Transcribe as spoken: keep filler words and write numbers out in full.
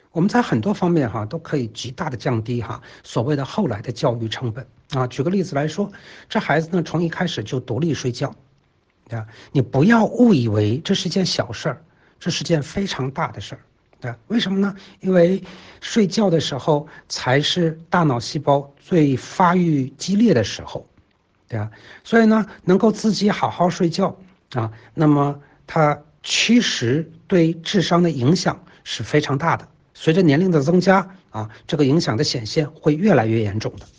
我们在很多方面哈都可以极大的降低哈所谓的后来的教育成本啊。举个例子来说，这孩子呢从一开始就独立睡觉，对吧？你不要误以为这是件小事儿，这是件非常大的事儿，对吧？为什么呢？因为睡觉的时候才是大脑细胞最发育激烈的时候，对吧？所以呢，能够自己好好睡觉啊，那么它其实对智商的影响是非常大的。随着年龄的增加啊，这个影响的显现会越来越严重的。